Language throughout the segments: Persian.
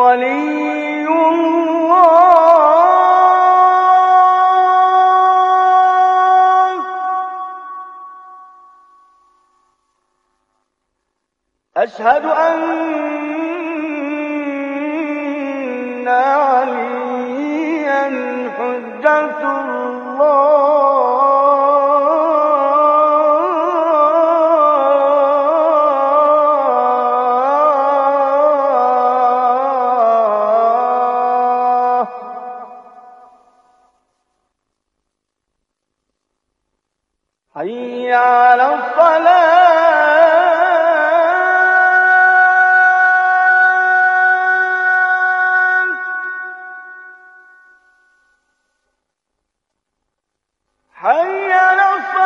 ولي الله أشهد أن عليا حجة الله حي على الصلاة حي على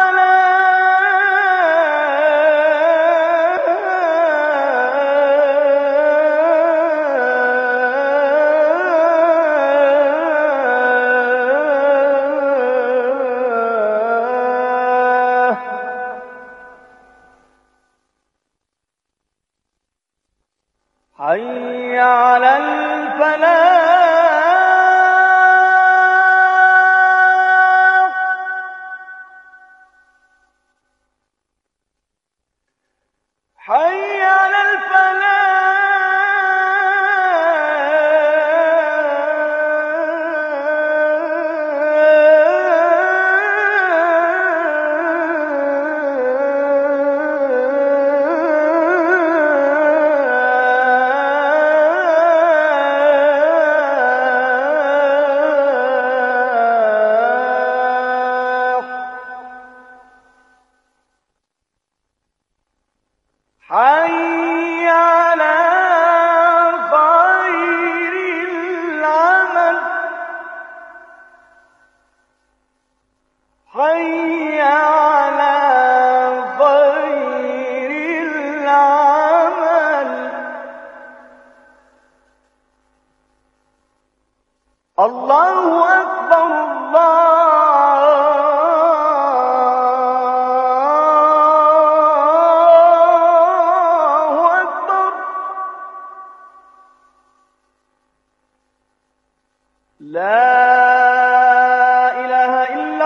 حي على الفلاح حي على حي على خير العمل حي على خير العمل الله أكبر لا إله إلا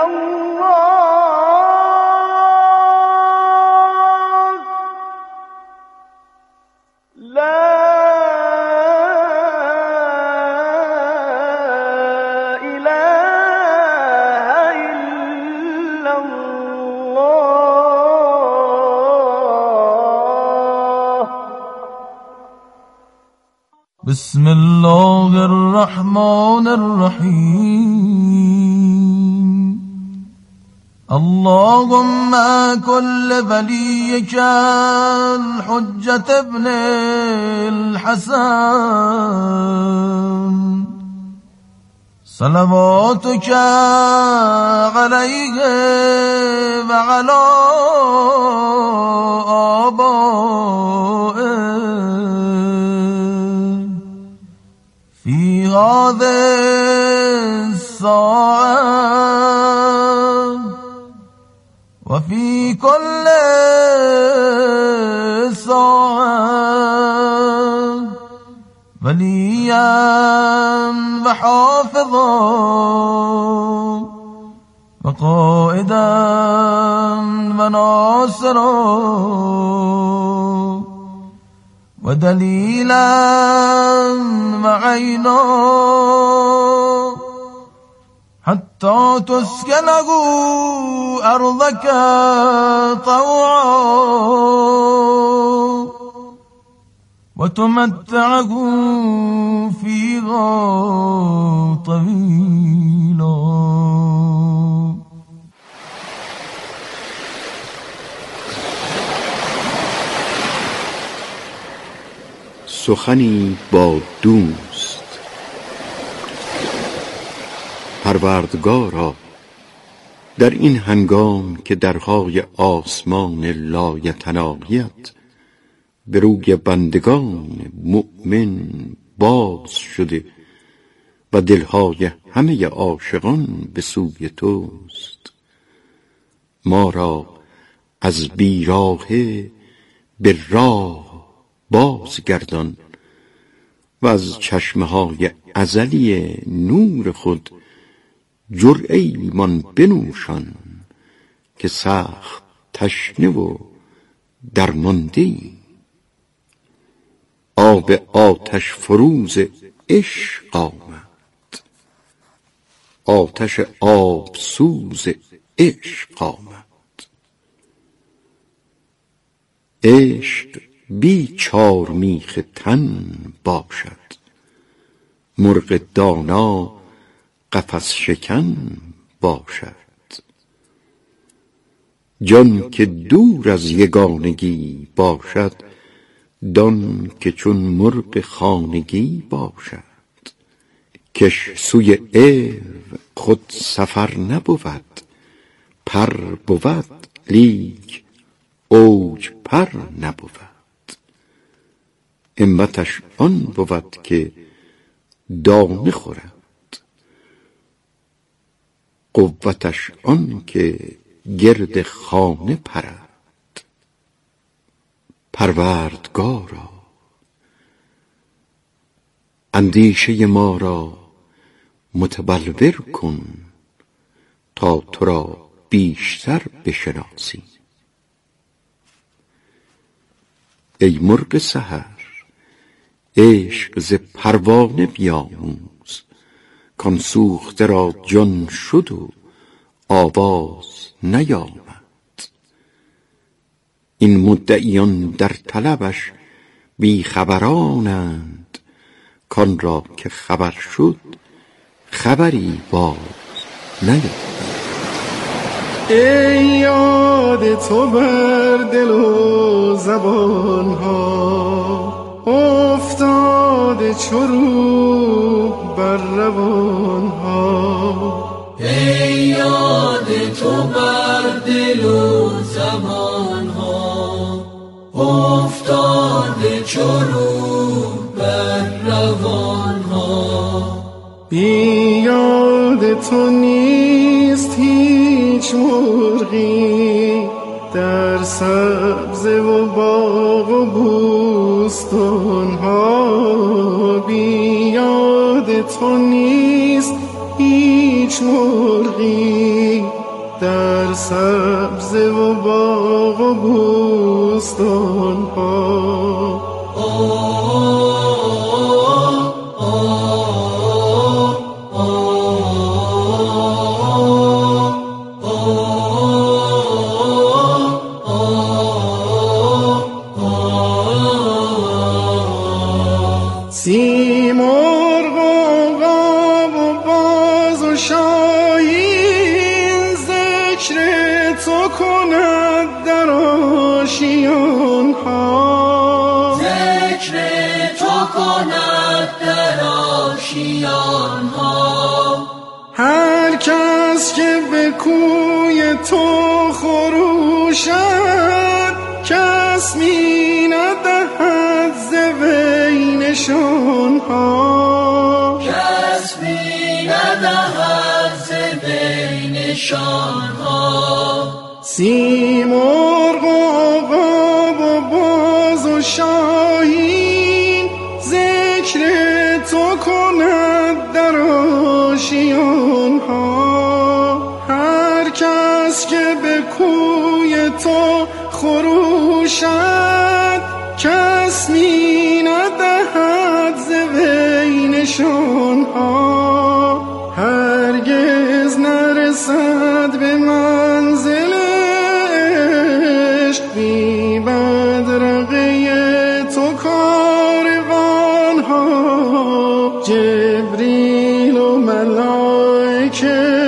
الله لا إله إلا الله. بسم الله الرحمن الرحيم. اللهم كل وليك الحجة ابن الحسن صلواتك عليه وعلى آبائه في هذه الساعة وفي كل ساعة وليا وحافظا وقائدا وناصرا ودليلا وعينا حتى تسكنه أرضك طوعا وتمتعه فيها طويلا. سخنی با دوست. پروردگارا، در این هنگام که درهای آسمان لایتناهیت به روی بندگان مؤمن باز شده و دلهای همه عاشقان به سوی توست، ما را از بیراهه به راه بازگردان و از چشمه‌های ازلی نور خود جرعه ایمان بنوشان که سخت تشنه و درمانده‌ای. آب آتش فروز عشق آمد، آتش آب سوز عشق آمد. عشق بی چار میخ تن باشد، مرغ دانا قفس شکن باشد. جان که دور از یگانگی باشد، دان که چون مرغ خانگی باشد. کش سوی عرو خود سفر نبود، پر بود لیک اوج پر نبود. همتش آن بود که دانه خورد، قوتش آن که گرد خانه پرد. پروردگارا اندیشه ما را متبلور کن تا تو را بیشتر بشناسیم. ای مرغ سحر عشق ز پروانه بیاموز، کان سوخته را جان شد و آواز نیامد. این مدعیان در طلبش بی خبرانند، کان را که خبر شد خبری باز نیامد. ای یاد تو بر دل و زبان ها، افتاده چرو بر روان ها. ای یاد تو بر دل و زبان ها، افتاده چرو بر روان ها. بی یاد تو نیست هیچ مرغی در سبزه و باغ و بوستان ها. بی یاد تو نیست هیچ مرغی در سبزه و باغ و بوستان ها. سیمرغ و عقاب و باز و شاهین، ذکر تو کند در آشیان ها. ذکر تو کند در آشیان ها. هر کس که به کوی تو خروشد، کس می ندهد ز وی نشان ها. کس می ندهد ز وی نشان ها. سیمرغ و عقاب و باز و شاهین، ذکر تو کند در آشیان ها. هر کس که به کوی تو خروشد، کس می ندهد ز وی نشان ها. هرگز نرسد به منزل عشق، بی بدرقه تو کاروان ها. جبریل و ملائک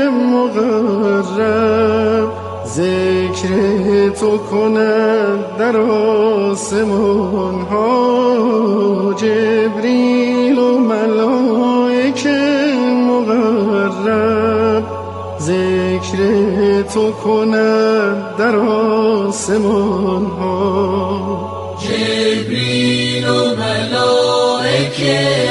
مقرب، ذکر تو کند در آسمان ها. جبریل و ملائک مقرب، ذکر تو کند در آسمان ها. جبریل و ملائک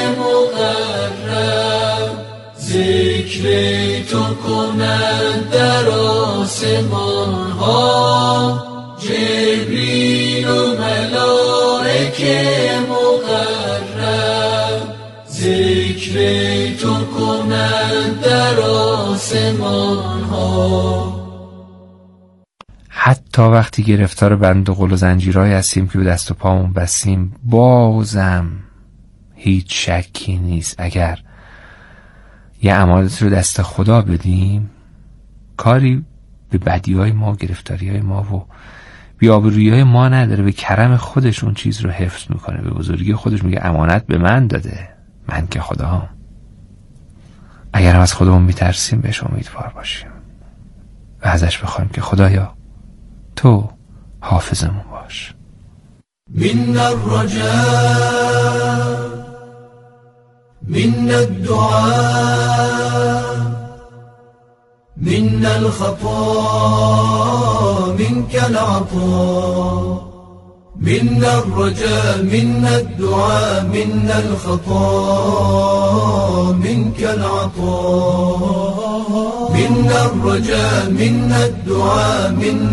مقرب، ذکر تو کند در آسمان ها. جبریل و ملائک مقرب، ذکر تو کنند در آسمان ها. حتی وقتی گرفتار بند و قل و زنجیرهایی هستیم که به دست و پامون بستیم، بازم هیچ شکی نیست اگر یه امانت رو دست خدا بدیم، کاری به بدیهای ما و گرفتاریهای ما و بی‌آبرویی‌های ما نداره. به کرم خودش اون چیز رو حفظ میکنه، به بزرگی خودش میگه امانت به من داده، من که خداام. اگر هم از خودمون میترسیم بهش امیدوار باشیم و ازش بخوایم که خدایا تو حافظمون باش. من الرجاء من الدعاء من الخطا منك العطاء. من الرجاء من الدعاء من الخطا منك العطاء. من الرجاء من الدعاء من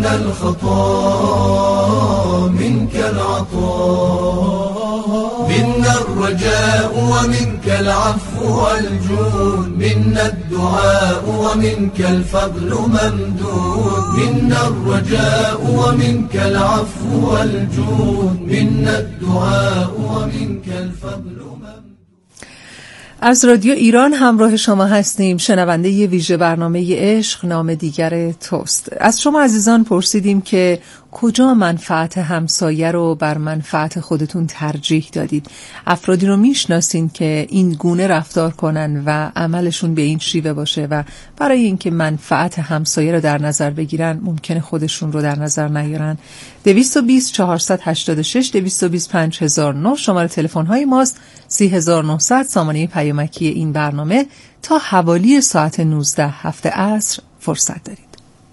الخطا منك العطاء. من الرجاء ومنك العفو والجود. من الدعاء ومنك الفضل ممدود. من الرجاء ومنك العفو والجود. من الدعاء ومنك الفضل ممدود. از رادیو ایران همراه شما هستیم. شنونده ی ویژه برنامه عشق نام دیگر توست. از شما عزیزان پرسیدیم که کجا منفعت همسایه رو بر منفعت خودتون ترجیح دادید؟ افرادی رو میشناسین که این گونه رفتار کنن و عملشون به این شیوه باشه و برای اینکه منفعت همسایه رو در نظر بگیرن ممکنه خودشون رو در نظر نیارن. 220 486 220 5009 شماره تلفن های ماست. 3900 سامانه پیامکی این برنامه. تا حوالی ساعت 19 هفته عصر فرصت دارید.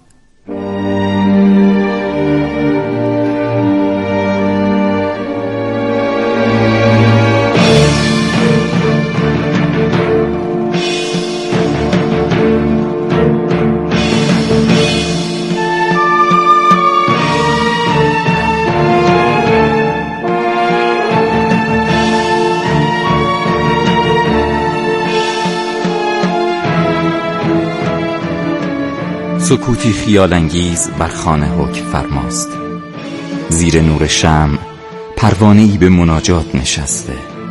سکوتی خیال انگیز بر خانه حکم فرماست. زیر نور شمع پروانه‌ای به مناجات نشسته.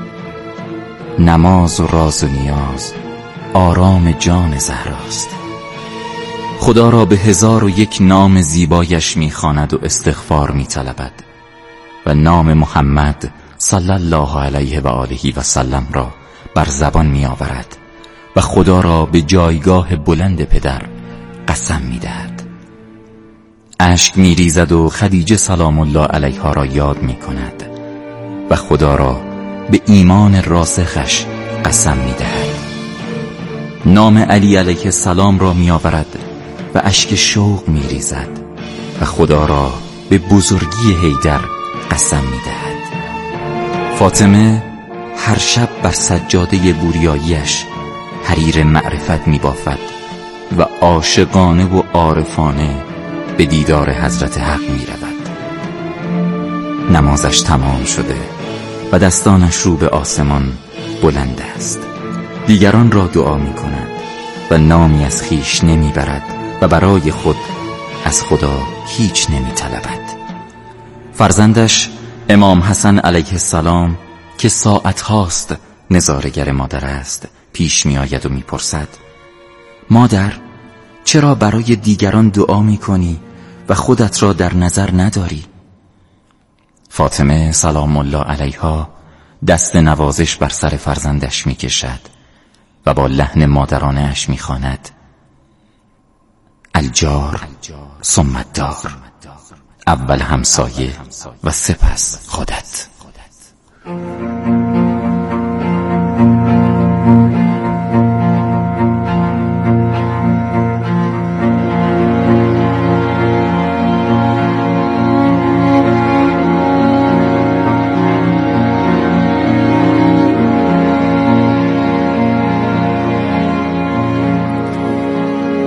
نماز و راز و نیاز آرام جان زهراست. خدا را به 1001 نام زیبایش می‌خواند و استغفار می‌طلبد و نام محمد صلی الله علیه و آله و سلم را بر زبان می‌آورد و خدا را به جایگاه بلند پدر قسم می‌دهد. اشک می‌ریزد و خدیجه سلام الله علیها را یاد می‌کند و خدا را به ایمان راسخش قسم می‌دهد. نام علی علیه السلام را می‌آورد و اشک شوق می‌ریزد و خدا را به بزرگی حیدر قسم می‌دهد. فاطمه هر شب بر سجاده بوریاییش حریر معرفت می‌بافد و عاشقانه و عارفانه به دیدار حضرت حق می رود. نمازش تمام شده و دستانش رو به آسمان بلند است. دیگران را دعا می کند و نامی از خیش نمی برد و برای خود از خدا هیچ نمی طلبد. فرزندش امام حسن علیه السلام که ساعت هاست نظاره‌گر مادر است پیش می آید و می پرسد: مادر، چرا برای دیگران دعا می کنی و خودت را در نظر نداری؟ فاطمه سلام الله علیها دست نوازش بر سر فرزندش می کشد و با لحن مادرانه اش می خواند: الجار ثم الدار، اول همسایه و سپس خودت.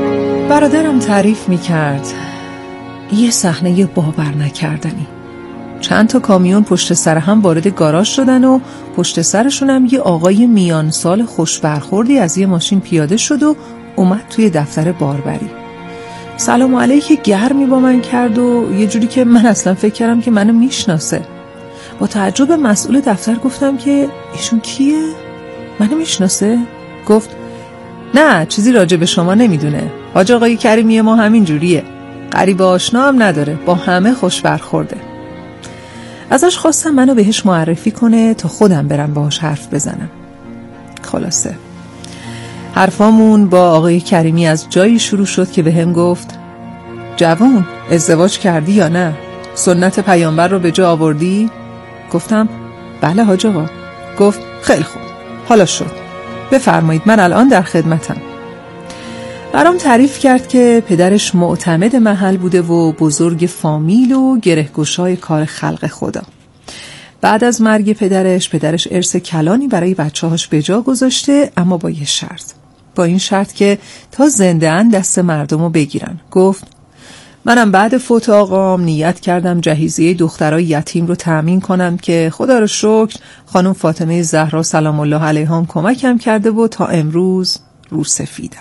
برادرم تعریف می‌کرد یه صحنه باور نکردنی. چند تا کامیون پشت سر هم وارد گاراژ شدن و پشت سرشون هم یه آقای میان سال خوش برخوردی از یه ماشین پیاده شد و اومد توی دفتر باربری. سلام علیک گرمی با من کرد و یه جوری که من اصلا فکر کردم که منو میشناسه. با تعجب مسئول دفتر گفتم که ایشون کیه؟ منو میشناسه؟ گفت نه چیزی راجع به شما نمیدونه. حاج آقای کریمی ما همین جوریه. غریب آشنا هم نداره، با همه خوش برخورده. ازش خواستم منو بهش معرفی کنه تا خودم برم باهاش حرف بزنم. خلاصه حرفامون با آقای کریمی از جایی شروع شد که بهم گفت جوان ازدواج کردی یا نه؟ سنت پیامبر رو به جا آوردی؟ گفتم بله حاج آقا. گفت خیلی خوب، حالا شد، بفرمایید من الان در خدمتم. برام تعریف کرد که پدرش معتمد محل بوده و بزرگ فامیل و گرهگشای کار خلق خدا. بعد از مرگ پدرش ارث کلانی برای بچه‌هاش به جا گذاشته، اما با یه شرط. با این شرط که تا زنده اند دست مردمو بگیرن. گفت منم بعد فوت آقام نیت کردم جهیزیه دخترای یتیم رو تأمین کنم که خدا رو شکر خانم فاطمه زهرا سلام الله علیها کمکم کرده و تا امروز رو سفیدم.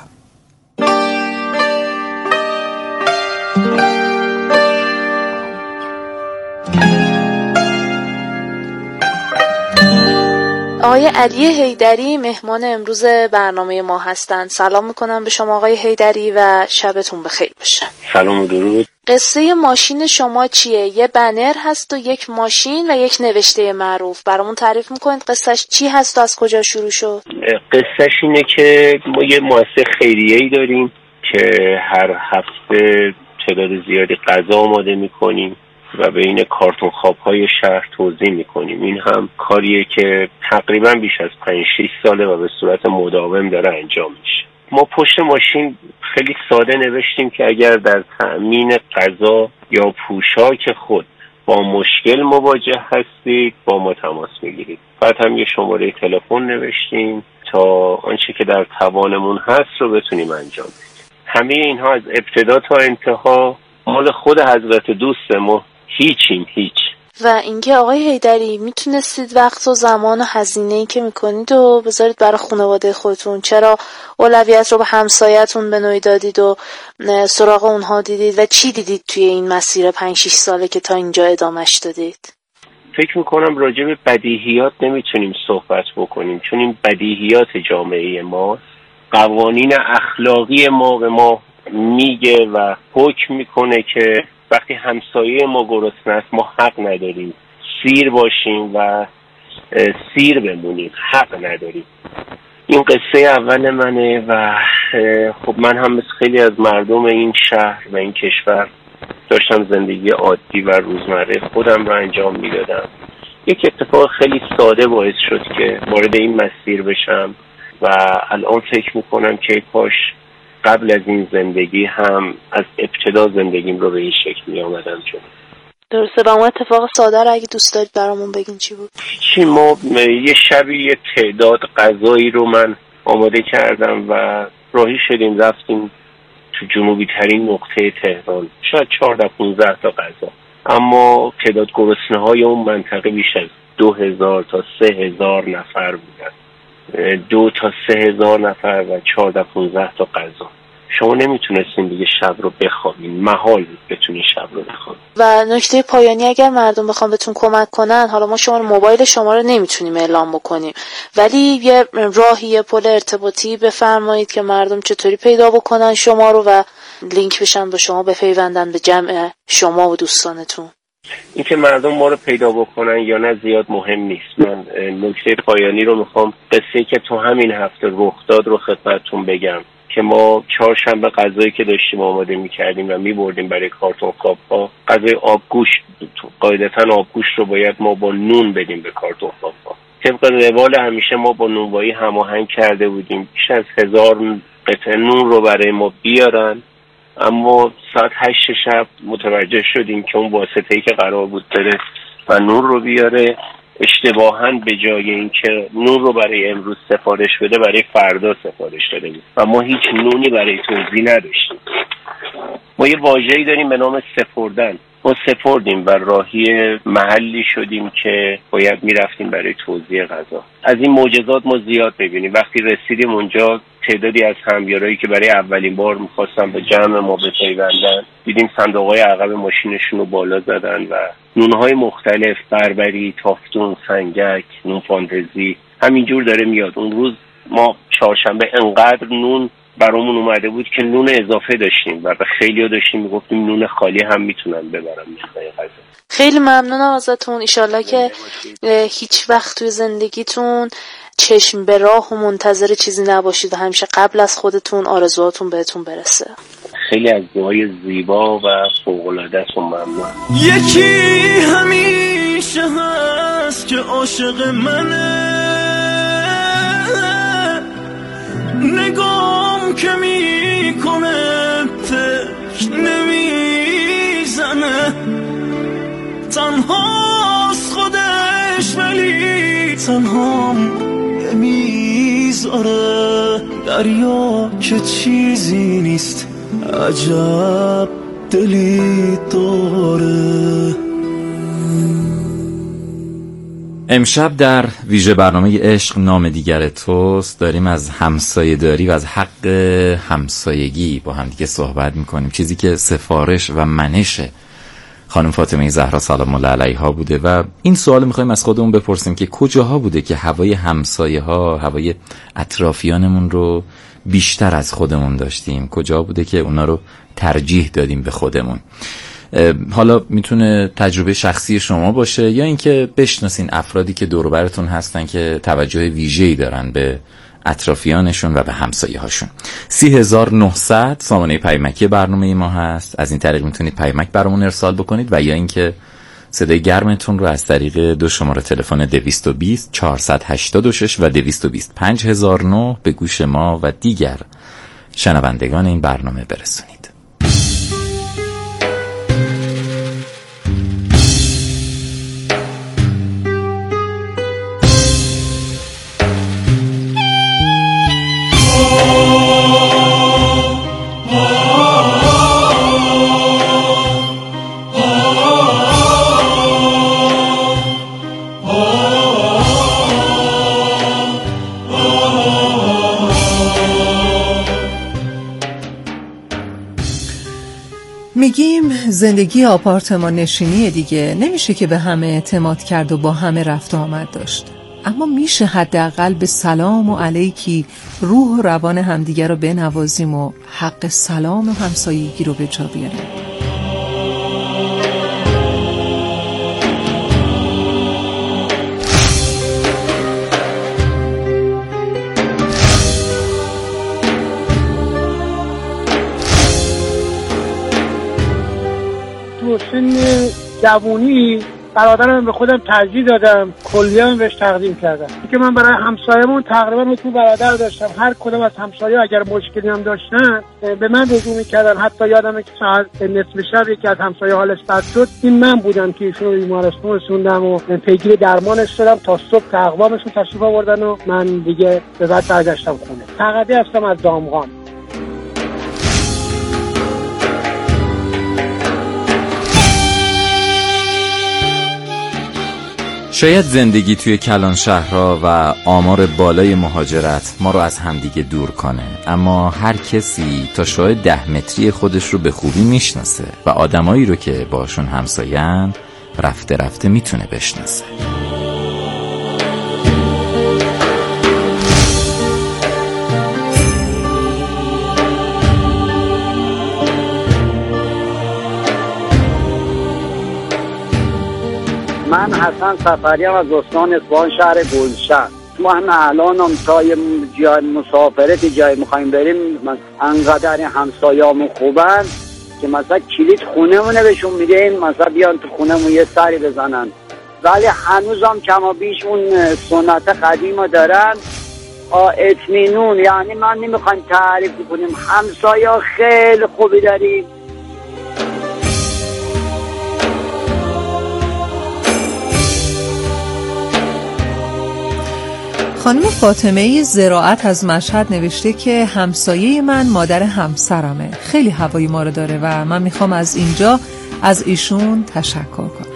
آقای علی حیدری مهمان امروز برنامه ما هستند. سلام میکنم به شما آقای حیدری و شبتون بخیر باشه. سلام و درود. قصه ماشین شما چیه؟ یه بنر هست و یک ماشین و یک نوشته معروف. برامون تعریف میکنید قصهش چی هست و از کجا شروع شد؟ قصهش اینه که ما یه مؤسسه خیریه‌ای داریم که هر هفته تعداد زیادی غذا آماده میکنیم و بین کارتون خواب‌های شهر توزیع میکنیم. این هم کاریه که تقریبا بیش از 5-6 ساله و به صورت مداوم داره انجام میشه. ما پشت ماشین خیلی ساده نوشتیم که اگر در تأمین غذا یا پوشاک خود با مشکل مواجه هستید با ما تماس میگیرید. بعد هم یه شماره تلفن نوشتیم تا آنچه که در توانمون هست رو بتونیم انجام بدیم. همه اینها از ابتدا تا انتها مال خود حضرت دوست ما هیچ. و اینکه آقای حیدری میتونستید وقت و زمان و هزینه‌ای که میکنید و بذارید برای خانواده خودتون؟ چرا اولویت رو به همسایتون به نوعی دادید و سراغ اونها دیدید و چی دیدید توی این مسیر 5-6 ساله که تا اینجا ادامهش دادید؟ فکر میکنم راجع به بدیهیات نمیتونیم صحبت بکنیم، چون این بدیهیات جامعه ماست. قوانین اخلاقی ما به ما میگه و حکم میکنه که وقتی همسایه ما گرسنه است ما حق نداریم سیر باشیم و سیر بمونیم، حق نداریم. این قصه اول منه و خب من هم مثل خیلی از مردم این شهر و این کشور داشتم زندگی عادی و روزمره خودم رو انجام میدادم. یک اتفاق خیلی ساده باعث شد که وارد این مسیر بشم و الان فکر میکنم که کاش قبل از این زندگی هم از ابتدا زندگیم رو به این شکل می آمدم. چون درسته. و اون اتفاق ساده رو اگه دوست دارید برامون بگین چی بود؟ ما یه شبی یه تعداد غذایی رو من آماده کردم و راهی شدیم رفتیم تو جنوبی ترین نقطه تهران، شاید 14-15 تا غذا، اما تعداد گرسنه های اون منطقه بیش از 2000 تا 3000 نفر بودن. 2 تا 3000 نفر و 14-15 تا غذا. شما نمیتونستین دیگه شب رو بخوابین، محال بتونین شب رو بخوابین. و نکته پایانی اگر مردم بخوام بهتون کمک کنن، حالا ما موبایل شما رو نمیتونیم اعلام بکنیم، ولی یه راهی، یه پل ارتباطی بفرمایید که مردم چطوری پیدا بکنن شما رو و لینک بشن با شما، بپیوندن به جمع شما و دوستانتون. این که مردم ما رو پیدا بکنن یا نه زیاد مهم نیست. من نکته پایانی رو میخوام قصه‌ای که تو همین هفته رخ داد رو خدمتتون بگم که ما 4 شنبه غذایی که داشتیم آماده میکردیم و میبردیم برای کارتون خواب‌ها غذای آبگوشت بود. قاعدتاً آبگوشت رو باید ما با نون بدیم به کارتون خواب‌ها. طبق روال همیشه ما با نونوایی هماهنگ کرده بودیم بیش از 1000 قطعه نون رو برای ما بیارن، اما ساعت 8 شب متوجه شدیم که اون واسطه‌ای که قرار بود بره و نون رو بیاره اشتباهاً به جای اینکه نون رو برای امروز سفارش بده برای فردا سفارش داده بود و ما هیچ نونی برای توزیع نداشتیم. ما یه واژه‌ای داریم به نام سپردن. ما سپردیم و راهی محلی شدیم که باید میرفتیم برای توزیع غذا. از این معجزات ما زیاد ببینیم. وقتی رسیدیم اونجا تعدادی از همیارایی که برای اولین بار می‌خواستن به جمع ما بپیوندن، دیدیم صندوق‌های عقب ماشینشون رو بالا زدن و نون‌های مختلف، بربری، تافتون، سنگک، نون فانتزی همینجور داره میاد. اون روز ما چهارشنبه انقدر نون برامون اومده بود که نون اضافه داشتیم و به خیلی‌ها داشتیم میگفتیم نون خالی هم میتونن ببرن میخوای غذا. خیلی ممنونم ازتون. ایشالله که هیچ وقت توی زندگیتون چشم به راه و منتظر چیزی نباشید و همیشه قبل از خودتون آرزوهاتون بهتون برسه. خیلی از دعای زیبا و فوق‌العاده‌تون ممنون. یکی همیشه هست که عاشق منه، نگام که میکنه فکر نمیزنه، تنهاست خودش ولی تنهام نمیذاره، دریا که چیزی نیست عجب دلی داره. امشب در ویژه برنامه عشق نام دیگر توست داریم از همسایه داری و از حق همسایگی با هم دیگه صحبت میکنیم، چیزی که سفارش و منش خانم فاطمه زهرا سلام الله علیها بوده و این سوال میخوایم از خودمون بپرسیم که کجاها بوده که هوای همسایه ها، هوای اطرافیانمون رو بیشتر از خودمون داشتیم، کجا بوده که اونا رو ترجیح دادیم به خودمون. حالا میتونه تجربه شخصی شما باشه یا اینکه بشناسین افرادی که دور و برتون هستن که توجه ویژه‌ای دارن به اطرافیانشون و به همسایه هاشون. 3900 سامانه پیامکی برنامه ما هست. از این طریق میتونید پیامک برامون ارسال بکنید و یا اینکه صدای گرمتون رو از طریق دو شماره تلفن 220 486 و 220 5009 به گوش ما و دیگر شنوندگان این برنامه برسونید. میگیم زندگی آپارتمان نشینی دیگه، نمیشه که به همه اعتماد کرد و با همه رفت و آمد داشت، اما میشه حداقل به سلام و علیکی روح و روان همدیگه رو بنوازیم و حق سلام و همسایگی رو به جا بیاریم. سن جوانی برادرم به خودم ترجیح دادم، کلیه‌ام بهش تقدیم کردم که من برای همسایه‌مون تقریبا تو برادر داشتم. هر کدوم از همسایه‌ها اگر مشکلی هم داشتن به من رجوع می‌کردن. حتی یادمه که ساعت نصف شب یکی از همسایه‌ها حالش بد شد، این من بودم که ایشون رو بیمارستان رسوندم و پیگیر درمانش شدم تا صبح تا اقوامشون تشریف آوردن و من دیگه به بعد برگشتم خونه. تقدی هستم از دامغان. شاید زندگی توی کلان شهرها و آمار بالای مهاجرت ما رو از همدیگه دور کنه، اما هر کسی تا شعاع 10 متری خودش رو به خوبی میشناسه و آدمایی رو که باشون همسایه‌اند رفته رفته میتونه بشناسه. من حسن سفریم از استان اصفهان شهر گلشن. من الانم تا جای مسافرت جای میخوایم بریم، من انقدر همسایه‌مون خوبن که مثلا کلید خونه‌مونه بهشون میدیم مثلا بیان تو خونه‌مون یه سری بزنن، ولی هنوزم کما بیش اون سنت قدیمو دارن. اطمینون، یعنی من نمیخوایم تعریف کنیم، همسایه خیلی خوبی داریم. خانم فاطمه زراعت از مشهد نوشته که همسایه من مادر همسرمه، خیلی هوای ما رو داره و من میخوام از اینجا از ایشون تشکر کنم.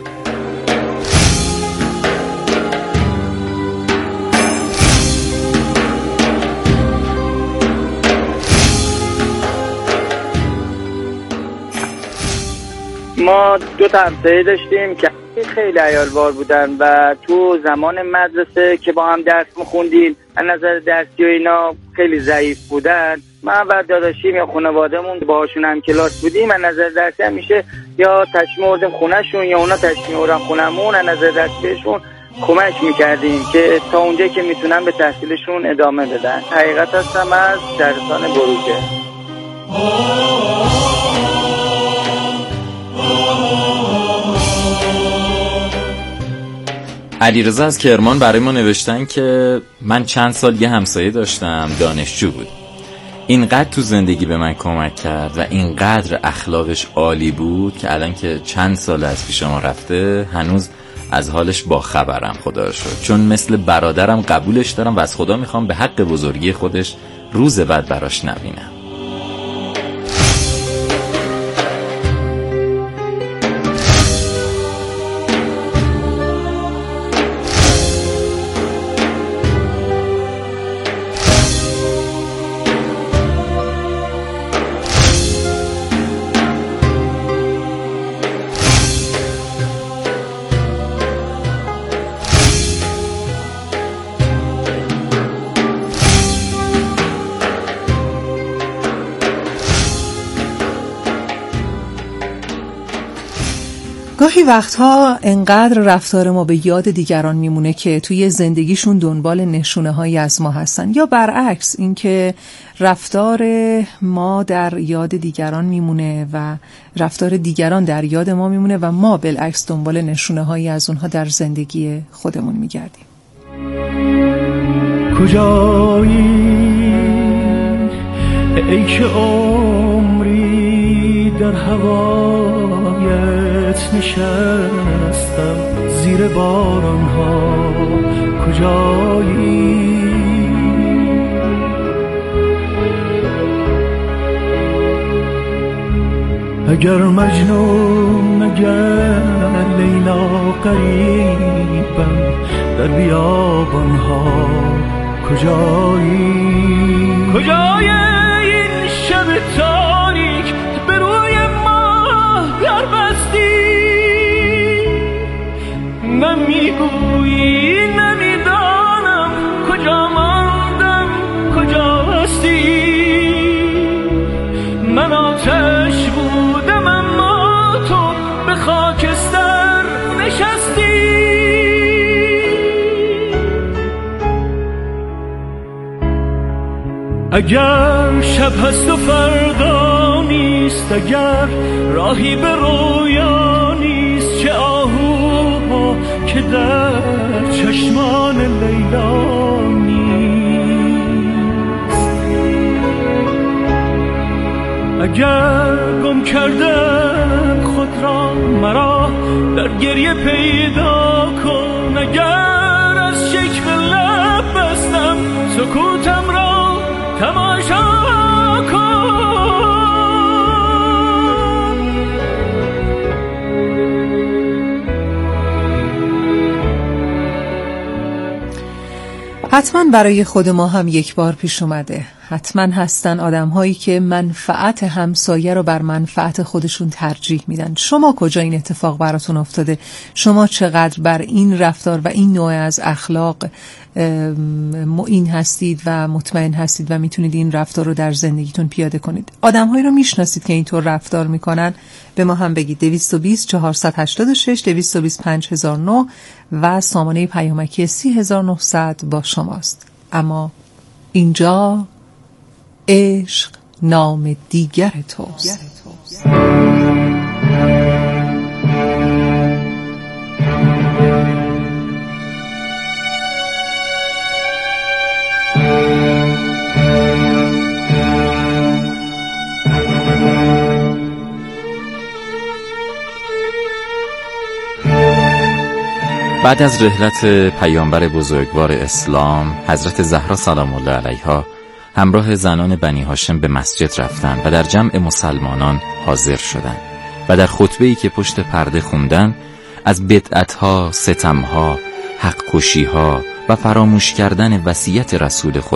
ما دو تا همسایه داشتیم که خیلی عیالوار بودن و تو زمان مدرسه که با هم درس میخوندیم از نظر درسی و اینا خیلی ضعیف بودن. من و داداشیم یا خانوادهمون باهاشون هم کلاس بودیم، از نظر درسی همیشه یا تشریف می‌آوردیم خونه‌شون یا اونا تشریف می‌آوردن خونمون، از نظر درسی بهشون کمک میکردیم که تا اونجا که میتونن به تحصیلشون ادامه بدن. حقیقت هستم از شهرستان بروجه. علیرضا از کرمان برای ما نوشتن که من چند سال یه همسایه داشتم، دانشجو بود. اینقدر تو زندگی به من کمک کرد و اینقدر اخلاقش عالی بود که الان که چند سال از پیش ما رفته هنوز از حالش با خبرم، خدا رو شکر. چون مثل برادرم قبولش دارم و از خدا میخوام به حق بزرگی خودش روز بعد براش نبینم. گاهی وقتها انقدر رفتار ما به یاد دیگران میمونه که توی زندگیشون دنبال نشونه هایی از ما هستن، یا برعکس اینکه رفتار ما در یاد دیگران میمونه و رفتار دیگران در یاد ما میمونه و ما بالعکس دنبال نشونه هایی از اونها در زندگی خودمون میگردیم. کجایی ای که عمری در هوایت نشستم زیر باران ها، کجایی اگر مجنون اگر لیلا قریبم در بیابان ها، کجایی کجایی این شب تاریک به روی ماه در بستی، نمیگویی نمیدانم کجا ماندم کجا هستی، من آتش بودم اما تو به خاکستر نشستی. اگر شب هست و فردا نیست، اگر راهی به رویا نیست، چه آهوها که در چشمان لیلا نیست، اگر گم کردم خود را مرا در گریه پیدا کن، اگر از شکوه لب بستم سکوتم را تماشا کن. حتما برای خود ما هم یک بار پیش اومده، حتما هستن آدم‌هایی که منفعت همسایه رو بر منفعت خودشون ترجیح میدن. شما کجا این اتفاق براتون افتاده؟ شما چقدر بر این رفتار و این نوع از اخلاق معین هستید و مطمئن هستید و میتونید این رفتار رو در زندگیتون پیاده کنید؟ آدم‌هایی رو میشناسید که اینطور رفتار میکنن؟ به ما هم بگید. 220 486 225 5009 و سامانه پیامکی 3900 با شماست. اما اینجا عشق نام دیگر توست. بعد از رحلت پیامبر بزرگوار اسلام حضرت زهرا سلام الله علیها همراه زنان بنی هاشم به مسجد رفتند و در جمع مسلمانان حاضر شدند و در خطبه‌ای که پشت پرده خوندن از بدعت‌ها، ستم‌ها، حق کشی‌ها و فراموش کردن وصیت رسول خدا